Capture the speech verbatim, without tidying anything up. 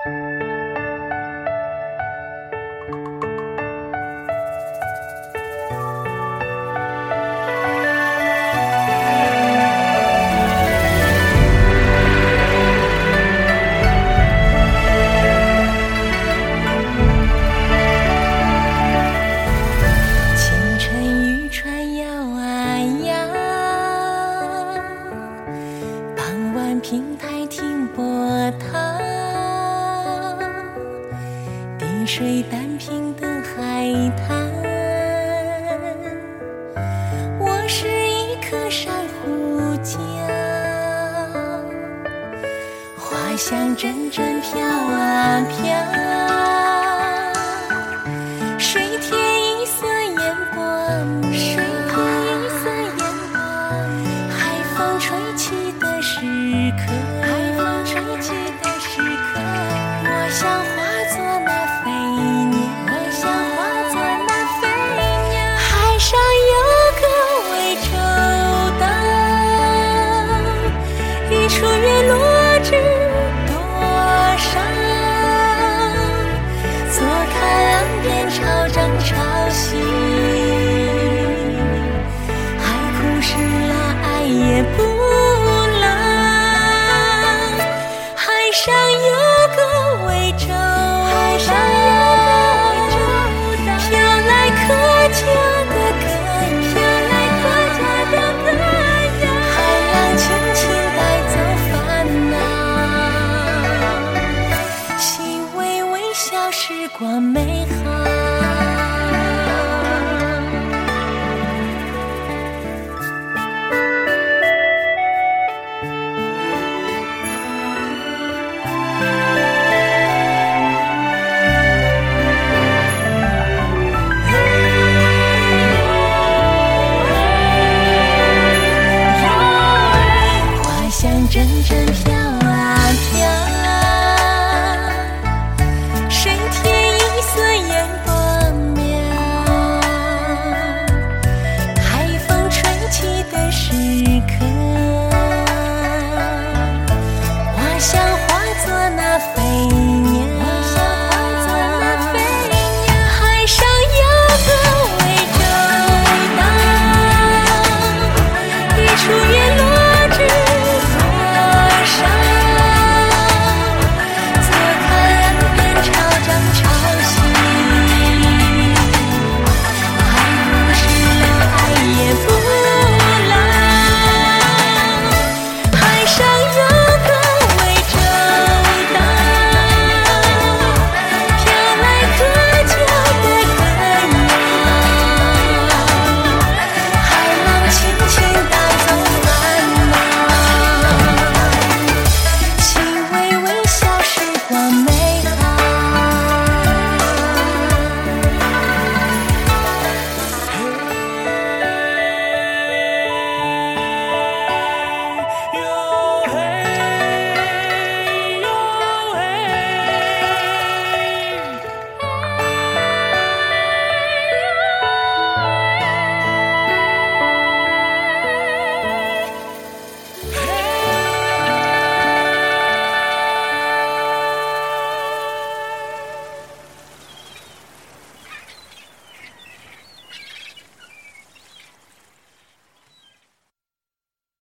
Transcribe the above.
平台听波涛，滴水丹平的海滩。我是一颗珊瑚礁，花香阵阵飘啊飘，水天一色烟波，水天一色烟波，海风吹起的时刻，海风吹起的时刻，我想化作那飞鸟，我想化作那飞鸟。海上有个涠洲岛，日出月落知多少，坐看岸边潮涨潮汐，海枯石烂爱也不上有个涠洲，海上有个涠洲岛，飘来客家的歌谣，飘来客家的歌谣。海浪轻轻带走烦恼，细微微笑，时光美好。阵阵飘